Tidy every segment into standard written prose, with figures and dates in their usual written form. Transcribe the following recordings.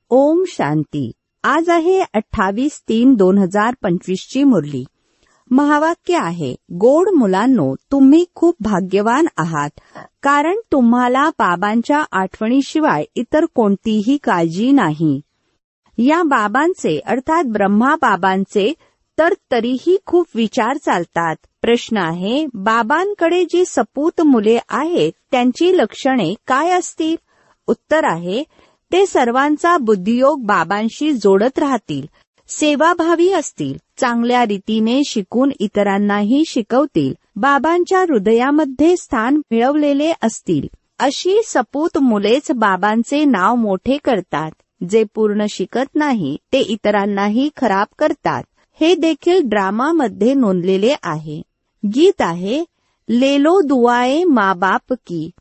ओम शांती. आज आहे 28/3/2025 ची मुरली. महावाक्य आहे, गोड मुलांनो, तुम्ही खूप भाग्यवान आहात, कारण तुम्हाला बाबांच्या आठवणीशिवाय इतर कोणतीही काळजी नाही. या बाबांचे अर्थात ब्रह्मा बाबांचे तर तरीही खूप विचार चालतात. प्रश्न आहे, बाबांकडे जी सपूत मुले आहेत त्यांची लक्षणे काय असतील? उत्तर आहे, ते सर्वांचा बुद्धियोग बाबांशी जोडत राहतील, सेवाभावी असतील, चांगल्या रीतीने शिकून इतरांनाही शिकवतील, बाबांच्या हृदयामध्ये स्थान मिळवलेले असतील. अशी सपूत मुलेच बाबांचे नाव मोठे करतात. जे पूर्ण शिकत नाही ते इतरांनाही खराब करतात. हे देखील ड्रामामध्ये नोंदलेले आहे. गीत आहे, लेलो दुआए माँ बाप की.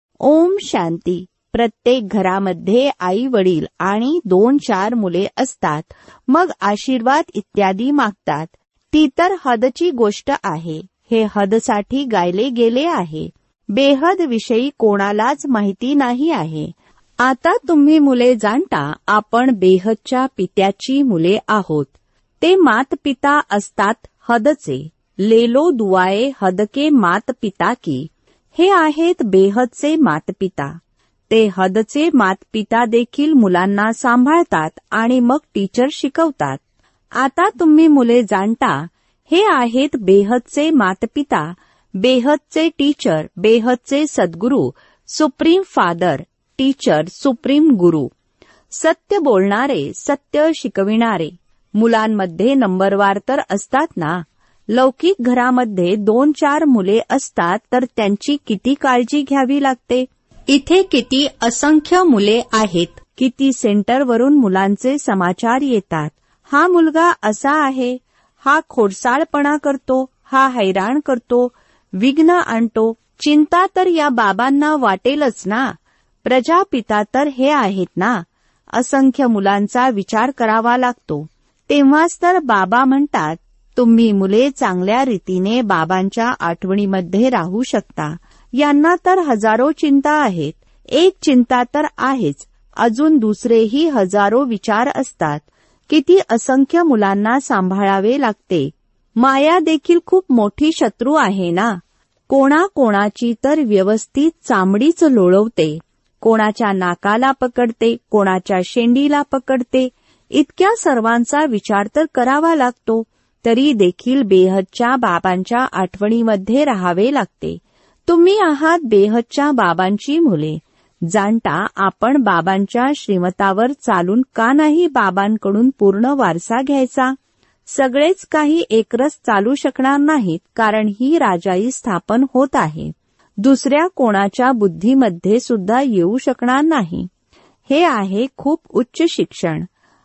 ओम शांती. प्रत्येक घरामध्ये आई वडील आणि 2-4 मुले असतात. मग आशीर्वाद इत्यादी मागतात. ती तर हदची गोष्ट आहे. हे हदसाठी गायले गेले आहे. बेहद विषयी कोणालाच माहिती नाही आहे. आता तुम्ही मुले जाणता, आपण बेहदच्या पित्याची मुले आहोत. ते मात पिता असतात हदचे. लेलो दुआए हद के मात पिता की. हे आहेत बेहदचे मातपिता. ते हदचे मातपिता देखील मुलांना सांभाळतात आणि मग टीचर शिकवतात. आता तुम्ही मुले जाणता, हे आहेत बेहदचे मातपिता, बेहदचे टीचर, बेहदचे सद्गुरू, सुप्रीम फादर, टीचर, सुप्रीम गुरु, सत्य बोलणारे, सत्य शिकविणारे. मुलांमध्ये नंबरवार तर असतात ना. लौकिक घरामध्ये 2-4 मुले असतात तर त्यांची किती काळजी घ्यावी लागते. इथे किती असंख्य मुले आहेत. किती सेंटरवरून मुलांचे समाचार येतात. हा मुलगा असा आहे, हा खोडसाळपणा करतो, हा हैराण करतो, विघ्न आणतो. चिंता तर या बाबांना वाटेलच ना. प्रजापिता तर हे आहेत ना. असंख्य मुलांचा विचार करावा लागतो. तेव्हाच तर बाबा म्हणतात, तुम्ही मुले चांगल्या रीतीने बाबांच्या आठवणीमध्ये राहू शकता. यांना तर हजारो चिंता आहेत. एक चिंता तर आहेच, अजून दुसरेही हजारो विचार असतात. किती असंख्य मुलांना सांभाळावे लागते. माया देखील खूप मोठी शत्रू आहे ना. कोणाकोणाची तर व्यवस्थित चामडीच लोळवते. कोणाच्या नाकाला पकडते, कोणाच्या शेंडीला पकडते. इतक्या सर्वांचा विचार तर करावा लागतो. तरी देखील बेहदच्या बाबांच्या आठवणीमध्ये राहावे लागते. तुम्ही आहात बेहदच्या बाबांची मुले. जाणता, आपण बाबांच्या श्रीमतावर चालून का नाही बाबांकडून पूर्ण वारसा घ्यायचा? सगळेच काही एकरस चालू शकणार नाहीत, कारण ही राजाई स्थापन होत आहे. दुसऱ्या कोणाच्या बुद्धीमध्ये सुद्धा येऊ शकणार नाही. हे आहे खूप उच्च शिक्षण.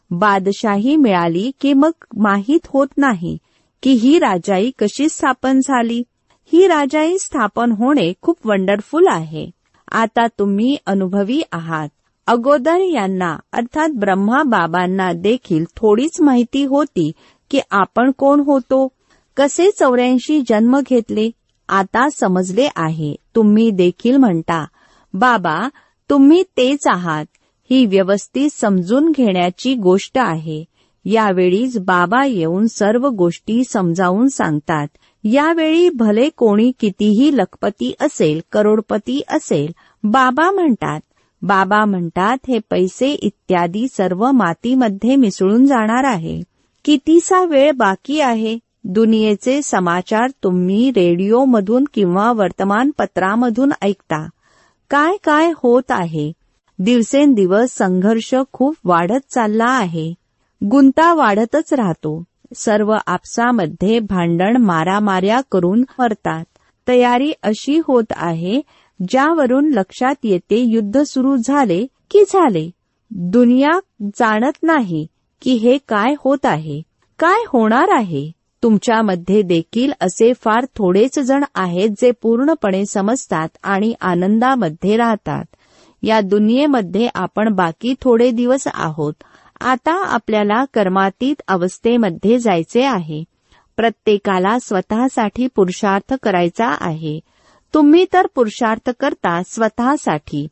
बादशाही मिळाली की मग माहीत होत नाही की ही राजाई कशी स्थापन झाली. ही राजाई स्थापन होणे खूप वंडरफुल आहे. आता तुम्ही अनुभवी आहात. अगोदर यांना अर्थात ब्रह्मा बाबांना देखील थोडीच माहिती होती की आपण कोण होतो, कसे 84 जन्म घेतले. आता समजले आहे. तुम्ही देखील म्हणता, बाबा तुम्ही तेच आहात. ही व्यवस्थित समजून घेण्याची गोष्ट आहे. यावेळीच बाबा येऊन सर्व गोष्टी समजावून सांगतात. यावेळी भले कोणी कितीही लखपती असेल, करोडपती असेल, बाबा म्हणतात हे पैसे इत्यादी सर्व मातीमध्ये मिसळून जाणार आहे. कितीसा वेळ बाकी आहे. दुनियेचे समाचार तुम्ही रेडिओमधून किंवा वर्तमानपत्रामधून ऐकता. काय काय होत आहे. दिवसेंदिवस संघर्ष खूप वाढत चालला आहे. गुंता वाढतच राहतो. सर्व आपसामध्ये भांडण मारामार्या करून मरतात. तयारी अशी होत आहे ज्यावरून लक्षात येते युद्ध सुरू झाले की झाले. दुनिया जाणत नाही की हे काय होत आहे, काय होणार आहे. तुमच्यामध्ये देखील असे फार थोडेच जण आहेत जे पूर्णपणे समजतात आणि आनंदामध्ये राहतात. या दुनियेमध्ये आपण बाकी थोडे दिवस आहोत. आता आपल्याला कर्मातीत अवस्थेमध्ये जायचे आहे. प्रत्येकाला स्वतःसाठी पुरुषार्थ करायचा आहे. तुम्ही तर पुरुषार्थ करता स्वतःसाठी.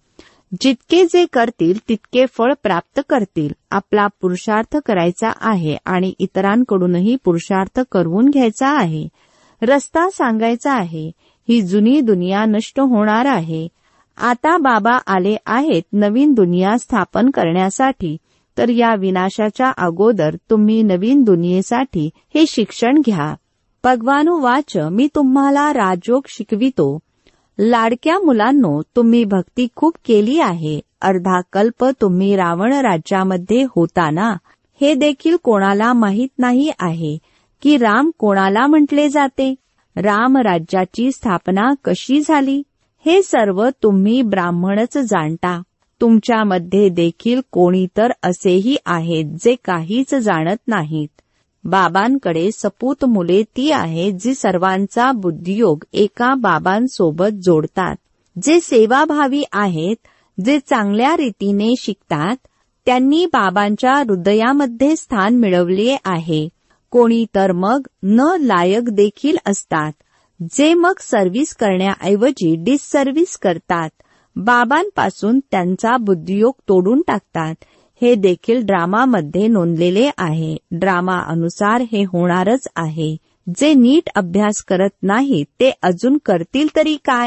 जितके जे करतील तितके फळ प्राप्त करतील. आपला पुरुषार्थ करायचा आहे आणि इतरांकडूनही पुरुषार्थ करवून घ्यायचा आहे. रस्ता सांगायचा आहे. ही जुनी दुनिया नष्ट होणार आहे. आता बाबा आले आहेत नवीन दुनिया स्थापन करण्यासाठी. तर या विनाशाच्या अगोदर तुम्ही नवीन दुनियेसाठी हे शिक्षण घ्या. भगवानुवाच मी तुम्हाला राजयोग शिकवितो. लाडक्या मुलांनो, तुम्ही भक्ती खूप केली आहे. अर्धा कल्प तुम्ही रावण राज्यामध्ये होता ना. हे देखील कोणाला माहीत नाही आहे की राम कोणाला म्हटले जाते. राम राज्याची स्थापना कशी झाली हे सर्व तुम्ही ब्राह्मणच जाणता. तुमच्यामध्ये देखील कोणी तर असेही आहेत जे काहीच जाणत नाहीत. बाबांकडे सपूत मुले ती आहेत जी सर्वांचा बुद्धियोग एका बाबांसोबत जोडतात. जे सेवाभावी आहेत, जे चांगल्या रीतीने शिकतात, त्यांनी बाबांच्या हृदयामध्ये स्थान मिळवले आहे. कोणी तर मग न लायक देखील असतात, जे मग सर्व्हिस करण्याऐवजी डिससर्व्हिस करतात. बाबांपासून त्यांचा बुद्धियोग तोडून टाकतात. हे देखील ड्रामामध्ये नोंदलेले आहे. ड्रामा अनुसार हे होणारच आहे. जे नीट अभ्यास करत नाहीत ते अजून करतील तरी काय,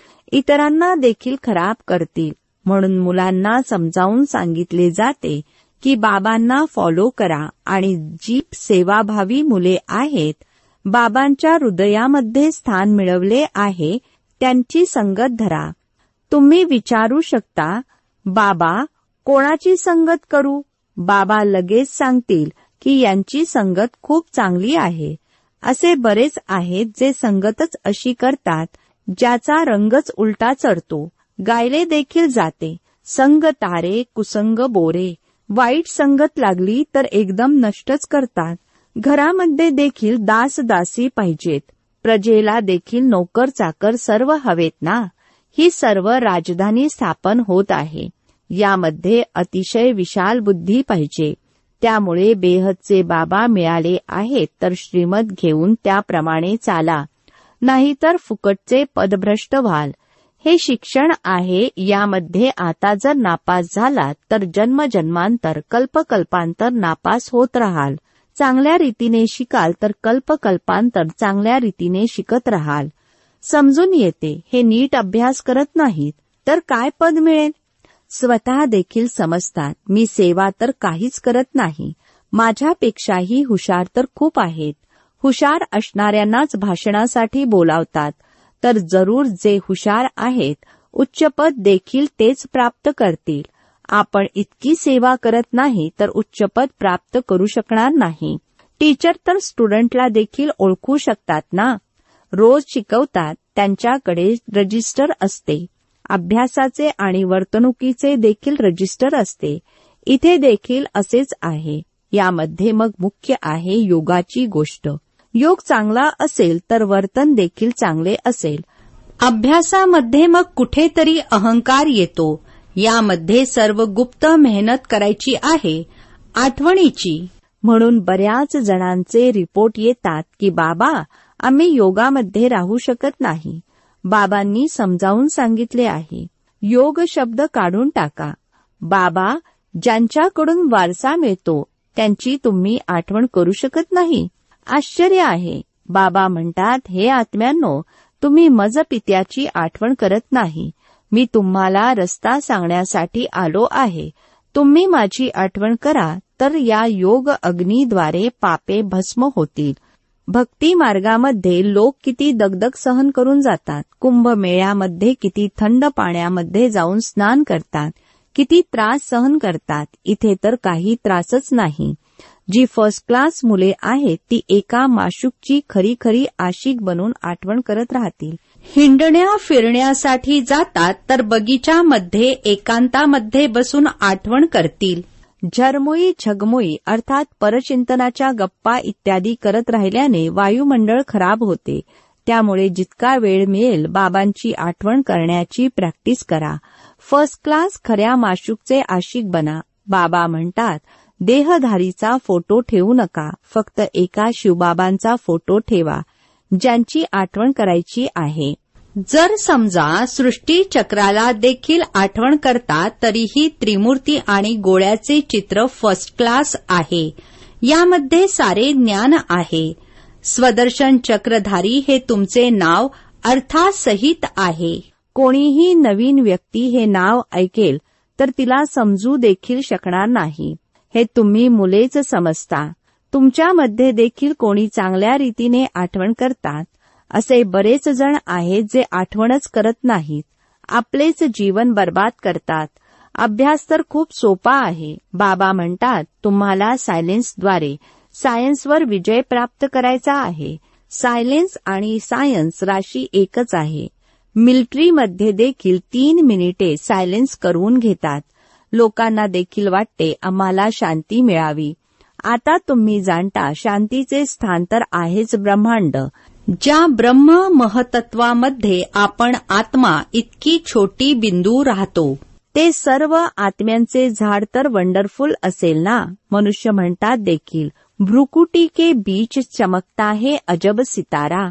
इतरांना देखील खराब करतील. म्हणून मुलांना समजावून सांगितले जाते की बाबांना फॉलो करा आणि जी सेवाभावी मुले आहेत, बाबांच्या हृदयामध्ये स्थान मिळवले आहे, त्यांची संगत धरा. तुम्ही विचारू शकता, बाबा कोणाची संगत करू? बाबा लगेच सांगतील की यांची संगत खूप चांगली आहे. असे बरेच आहेत जे संगतच अशी करतात ज्याचा रंगच उलटा चढतो. गायले देखील जाते, संग तारे कुसंग बोरे. वाईट संगत लागली तर एकदम नष्टच करतात. घरामध्ये देखील दासदासी पाहिजेत. प्रजेला देखील नोकर चाकर सर्व हवेत ना. ही सर्व राजधानी स्थापन होत आहे. यामध्ये अतिशय विशाल बुद्धी पाहिजे. त्यामुळे बेहदचे बाबा मिळाले आहेत तर श्रीमत घेऊन त्याप्रमाणे चाला, नाहीतर फुकटचे पदभ्रष्ट व्हाल. हे शिक्षण आहे. यामध्ये आता जर नापास झालात तर जन्मजन्मांतर कल्पकल्पांतर नापास होत राहाल. चांगल्या रीतीने शिकाल तर कल्पकल्पांतर चांगल्या रीतीने शिकत राहाल. समजून येते. हे नीट अभ्यास करत नाहीत तर काय पद मिळेल. स्वतः देखील समजतात, मी सेवा तर काहीच करत नाही. माझ्यापेक्षाही हुशार तर खूप आहेत. हुशार असणाऱ्यांनाच भाषणासाठी बोलावतात. तर जरूर जे हुशार आहेत, उच्च पद देखील तेच प्राप्त करतील. आपण इतकी सेवा करत नाही तर उच्च पद प्राप्त करू शकणार नाही. टीचर तर स्टुडंटला देखील ओळखू शकतात ना. रोज शिकवतात, त्यांच्याकडे रजिस्टर असते. अभ्यासाचे आणि वर्तणुकीचे देखील रजिस्टर असते. इथे देखील असेच आहे. यामध्ये मग मुख्य आहे योगाची गोष्ट. योग चांगला असेल तर वर्तन देखील चांगले असेल. अभ्यासामध्ये मग कुठेतरी अहंकार येतो. यामध्ये सर्व गुप्त मेहनत करायची आहे, आठवणीची. म्हणून बऱ्याच जणांचे रिपोर्ट येतात की बाबा आम्ही योगामध्ये राहू शकत नाही. बाबांनी समजावून सांगितले आहे, योग शब्द काढून टाका. बाबा ज्यांच्याकडून वारसा मिळतो त्यांची तुम्ही आठवण करू शकत नाही. आश्चर्य आहे. बाबा म्हणतात, हे आत्म्यांनो, तुम्ही मज पित्याची आठवण करत नाही. मी तुम्हाला रस्ता सांगण्यासाठी आलो आहे. तुम्ही माझी आठवण करा तर या योग अग्नीद्वारे पापे भस्म होतील. भक्ती मार्गामध्ये लोक किती दगदग सहन करून जातात. कुंभमेळ्यामध्ये किती थंड पाण्यामध्ये जाऊन स्नान करतात, किती त्रास सहन करतात. इथे तर काही त्रासच नाही. जी फर्स्ट क्लास मुले आहेत ती एका माशूकची खरी खरी आशिक बनून आठवण करत राहतील. हिंडण्या फिरण्यासाठी जातात तर बगीच्यामध्ये एकांतामध्ये बसून आठवण करतील. झरमुई झगमुई अर्थात परचिंतनाच्या गप्पा इत्यादी करत राहिल्याने वायुमंडळ खराब होते. त्यामुळे जितका वेळ मिळेल बाबांची आठवण करण्याची प्रॅक्टिस करा. फर्स्ट क्लास खऱ्या माशूकचे आशिक बना. बाबा म्हणतात, देहधारीचा फोटो ठेवू नका, फक्त एका शिवबाबांचा फोटो ठेवा ज्यांची आठवण करायची आहे. जर समजा सृष्टी चक्राला देखील आठवण करतात तरीही त्रिमूर्ती आणि गोळ्याचे चित्र फर्स्ट क्लास आहे. यामध्ये सारे ज्ञान आहे. स्वदर्शन चक्रधारी हे तुमचे नाव अर्थासहित आहे. कोणीही नवीन व्यक्ती हे नाव ऐकेल तर तिला समजू देखील शकणार नाही. हे तुम्ही मुलेच समजता. तुमच्यामध्ये देखील कोणी चांगल्या रीतीने आठवण करतात. असे बरेच जण आहेत जे आठवणच करत नाहीत, आपलेच जीवन बर्बाद करतात. अभ्यास तर खूप सोपा आहे. बाबा म्हणतात तुम्हाला सायलेन्सद्वारे सायन्सवर विजय प्राप्त करायचा आहे. सायलेन्स आणि सायन्स राशी एकच आहे. मिलिटरीमध्ये देखील 3 मिनिटे सायलेन्स करून घेतात. लोकांना देखील वाटते आम्हाला शांती मिळावी. आता तुम्ही जाणता शांतीचे स्थान तर आहेच ब्रह्मांड. ज्या ब्रह्म महतत्वामध्ये आपण आत्मा इतकी छोटी बिंदू राहतो. ते सर्व आत्म्यांचे झाड तर वंडरफुल असेल ना. मनुष्य म्हणतात देखील भ्रुकुटी के बीच चमकता है अजब सितारा.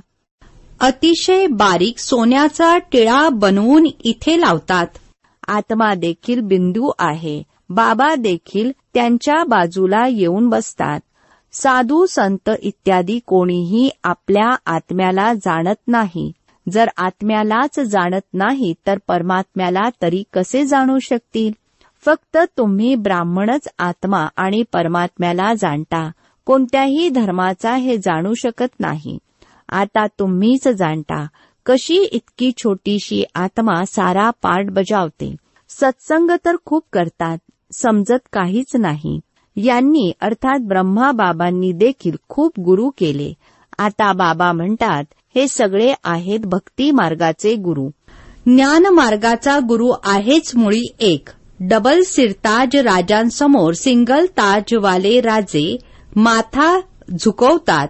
अतिशय बारीक सोन्याचा टिळा बनवून इथे लावतात. आत्मा देखील बिंदू आहे. बाबा देखील त्यांच्या बाजूला येऊन बसतात. साधू संत इत्यादी कोणीही आपल्या आत्म्याला जाणत नाही. जर आत्म्यालाच जाणत नाही तर परमात्म्याला तरी कसे जाणू शकतील. फक्त तुम्ही ब्राह्मणच आत्मा आणि परमात्म्याला जाणता. कोणत्याही धर्माचा हे जाणू शकत नाही. आता तुम्हीच जाणता कशी इतकी छोटीशी आत्मा सारा पार्ट बजावते. सत्संग तर खूप करतात, समजत काहीच नाही. यांनी अर्थात ब्रह्मा बाबांनी देखील खूप गुरु केले. आता बाबा म्हणतात हे सगळे आहेत भक्ती मार्गाचे गुरु. ज्ञान मार्गाचा गुरु आहेच मुळी एक. डबल सिरताज राजांसमोर सिंगल ताजवाले राजे माथा झुकवतात,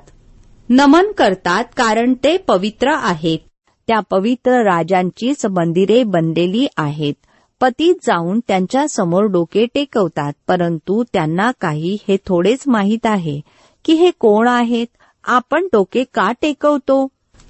नमन करतात, कारण ते पवित्र आहेत. त्या पवित्र राजांचीच मंदिरे बनलेली आहेत. पतीत जाऊन त्यांच्या समोर डोके टेकवतात, परंतु त्यांना काही हे थोडेच माहीत आहे की हे कोण आहेत. आपण डोके का टेकवतो.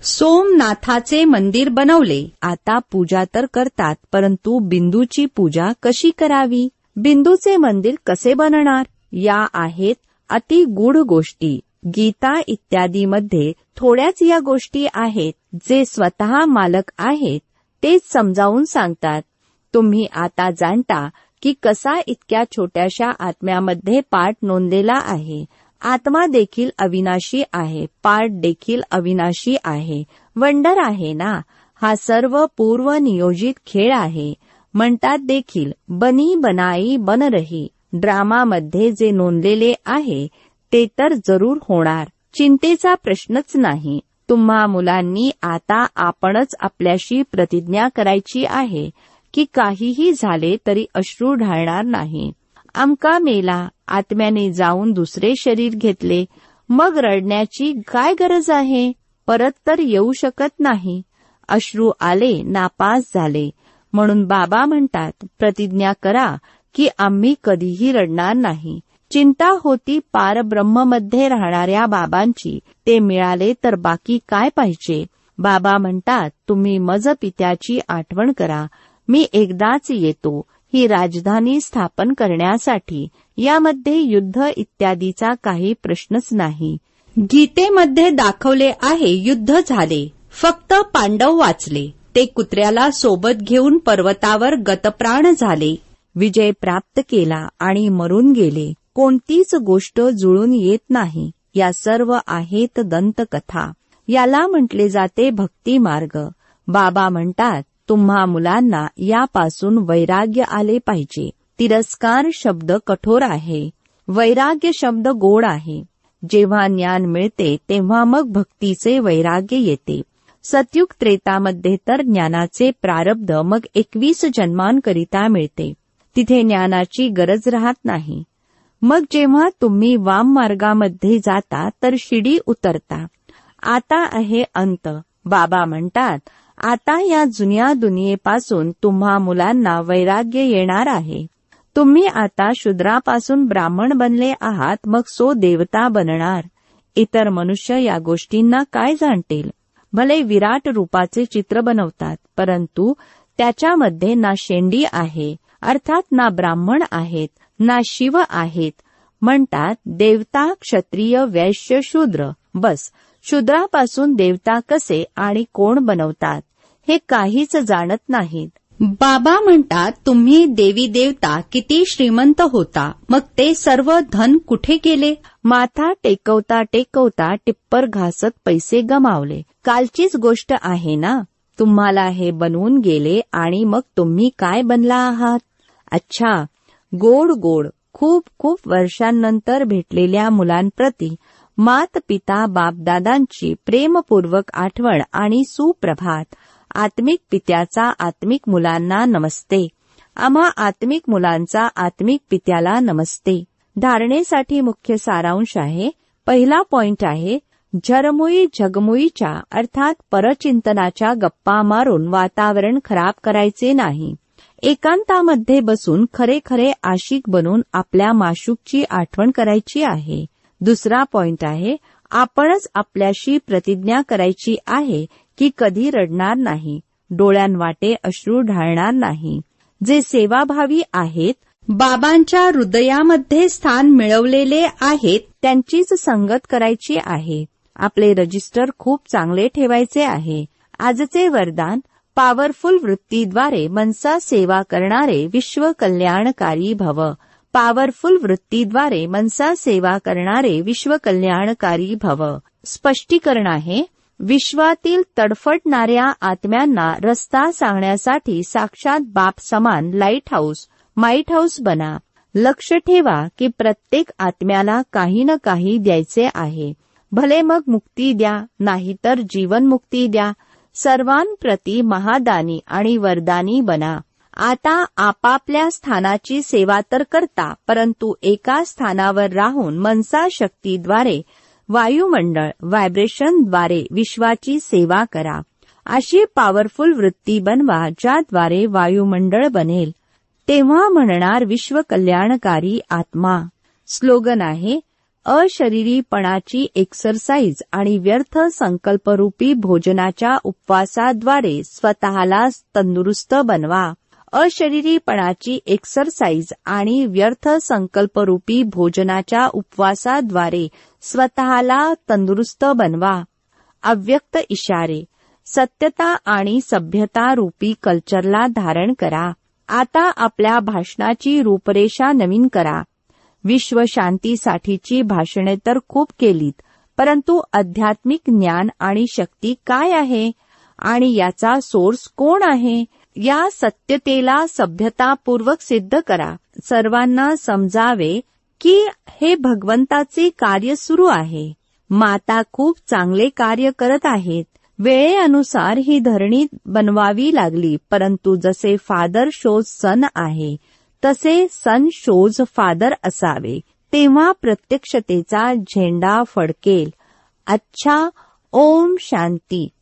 सोमनाथाचे मंदिर बनवले. आता पूजा तर करतात, परंतु बिंदूची पूजा कशी करावी. बिंदूचे मंदिर कसे बनणार. या आहेत अति गूढ गोष्टी. गीता इत्यादीमध्ये थोड्याच या गोष्टी आहेत. जे स्वतः मालक आहेत तेच समजावून सांगतात. तुम्ही आता जाणता की कसा इतक्या छोट्याशा आत्म्यामध्ये पार्ट नोंदलेला आहे. आत्मा देखील अविनाशी आहे, पार्ट देखील अविनाशी आहे. वंडर आहे ना. हा सर्व पूर्व नियोजित खेळ आहे. म्हणतात देखील बनी बनाई बन रही. ड्रामामध्ये जे नोंदलेले आहे ते तर जरूर होणार. चिंतेचा प्रश्नच नाही. तुम्हा मुलांनी आता आपणच आपल्याशी प्रतिज्ञा करायची आहे की काहीही झाले तरी अश्रू ढाळणार नाही. आमका मेला, आत्म्याने जाऊन दुसरे शरीर घेतले, मग रडण्याची काय गरज आहे. परत तर येऊ शकत नाही. अश्रू आले, नापास झाले. म्हणून बाबा म्हणतात प्रतिज्ञा करा की आम्ही कधीही रडणार नाही. चिंता होती पारब्रह्ममध्ये राहणाऱ्या बाबांची. ते मिळाले तर बाकी काय पाहिजे. बाबा म्हणतात तुम्ही मज पित्याची आठवण करा. मी एकदाच येतो ही राजधानी स्थापन करण्यासाठी. यामध्ये युद्ध इत्यादीचा काही प्रश्नच नाही. गीतेमध्ये दाखवले आहे युद्ध झाले, फक्त पांडव वाचले. ते कुत्र्याला सोबत घेऊन पर्वतावर गतप्राण झाले. विजय प्राप्त केला आणि मरून गेले. कोणतीच गोष्ट जुळून येत नाही. या सर्व आहेत दंतकथा. याला म्हटले जाते भक्ती मार्ग. बाबा म्हणतात तुम्हा मुलांना यापासून वैराग्य आले पाहिजे. तिरस्कार शब्द कठोर आहे, वैराग्य शब्द गोड आहे. जेव्हा ज्ञान मिळते तेव्हा मग भक्तीचे वैराग्य येते. सतयुग त्रेतामध्ये तर ज्ञानाचे प्रारब्ध मग 21 जन्मांकरिता मिळते. तिथे ज्ञानाची गरज राहत नाही. मग जेव्हा तुम्ही वाम मार्गामध्ये जाता तर शिडी उतरता. आता आहे अंत. बाबा म्हणतात आता या जुन्या दुनियेपासून तुम्हा मुलांना वैराग्य येणार आहे. तुम्ही आता शूद्रापासून ब्राह्मण बनले आहात, मग सो देवता बनणार. इतर मनुष्य या गोष्टींना काय जाणतील. भले विराट रूपाचे चित्र बनवतात, परंतु त्याच्यामध्ये ना शेंडी आहे, अर्थात ना ब्राह्मण आहेत, ना शिव आहेत. म्हणतात देवता, क्षत्रिय, वैश्य, शूद्र. बस, शूद्रापासून देवता कसे आणि कोण बनवतात हे काहीच जाणत नाहीत. बाबा म्हणतात तुम्ही देवी देवता किती श्रीमंत होता, मग ते सर्व धन कुठे गेले? माथा टेकवता टेकवता टिप्पर घासत पैसे गमावले. कालचीच गोष्ट आहे ना. तुम्हाला हे बनवून गेले आणि मग तुम्ही काय बनला आहात? अच्छा, गोड गोड खूप खूप वर्षांनंतर भेटलेल्या मुलांप्रती मात पिता बापदादांची प्रेमपूर्वक आठवण आणि सुप्रभात. आत्मिक पित्याचा आत्मिक मुलांना नमस्ते. आम्हा आत्मिक मुलांचा आत्मिक पित्याला नमस्ते. धारणेसाठी मुख्य सारांश आहे. पहिला पॉइंट आहे, झरमुई झगमुईच्या अर्थात परचिंतनाच्या गप्पा मारून वातावरण खराब करायचे नाही. एकांतामध्ये बसून खरे खरे आशिक बनून आपल्या माशूकची आठवण करायची आहे. दुसरा पॉइंट आहे, आपणच आपल्याशी प्रतिज्ञा करायची आहे की कधी रडणार नाही, डोळ्यांवाटे अश्रू ढाळणार नाही. जे सेवाभावी आहेत, बाबांच्या हृदयामध्ये स्थान मिळवलेले आहेत, त्यांचीच संगत करायची आहे. आपले रजिस्टर खूप चांगले ठेवायचे आहे. आजचे वरदान, पॉवरफुल वृत्तीद्वारे मनसा सेवा करणारे विश्व कल्याणकारी भव. पॉवरफुल वृत्तीद्वारे मनसा सेवा करणारे विश्व कल्याणकारी भव. स्पष्टीकरण आहे, विश्वातील तडफडणाऱ्या आत्म्यांना रस्ता सांगण्यासाठी साक्षात बाप समान लाईट हाऊस, माईट हाऊस बना. लक्ष ठेवा की प्रत्येक आत्म्याला काही न काही द्यायचे आहे. भले मग मुक्ती द्या, नाहीतर जीवनमुक्ती द्या. सर्वांप्रती महादानी आणि वरदानी बना. आता आपापल्या स्थानाची सेवा तर करता, परंतु एका स्थानावर राहून मनसा शक्तीद्वारे वायुमंडळ व्हायब्रेशनद्वारे विश्वाची सेवा करा. अशी पॉवरफुल वृत्ती बनवा ज्याद्वारे वायुमंडळ बनेल. तेव्हा म्हणणार विश्व कल्याणकारी आत्मा. स्लोगन आहे, अशरीरीपणाची एक्सरसाइज आणि व्यर्थ संकल्परूपी भोजनाच्या उपवासाद्वारे स्वतःला तंदुरुस्त बनवा. अशरीरीपणाची एक्सरसाइज आणि व्यर्थ संकल्परूपी भोजनाच्या उपवासाद्वारे स्वतःला तंदुरुस्त बनवा. अव्यक्त इशारे, सत्यता आणि सभ्यता रूपी कल्चरला धारण करा. आता आपल्या भाषणाची रूपरेषा नवीन करा. विश्वशांतीसाठीची भाषणे तर खूप केलीत, परंतु आध्यात्मिक ज्ञान आणि शक्ती काय आहे आणि याचा सोर्स कोण आहे, या सत्यतेला सभ्यतापूर्वक सिद्ध करा. सर्वांना समजावे की हे भगवंताचे कार्य सुरू आहे. माता खूप चांगले कार्य करत आहेत. वेळेनुसार ही धरणी बनवावी लागली, परंतु जसे फादर शोज सन आहे तसे सन शोज फादर असावे, तेव्हा प्रत्यक्षतेचा झेंडा फडकेल. अच्छा, ओम शांती.